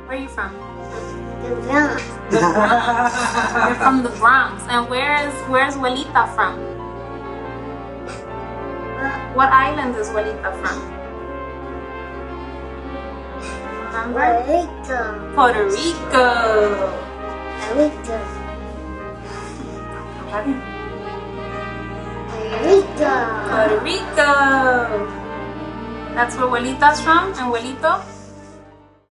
Where are you from? The Bronx. The Bronx. You're from the Bronx. And where's Juelita from? What island is Juelita from? Remember? Puerto Rico. Puerto Rico. Puerto Rico. Puerto Rico. That's where Juelita's from, and Juelito?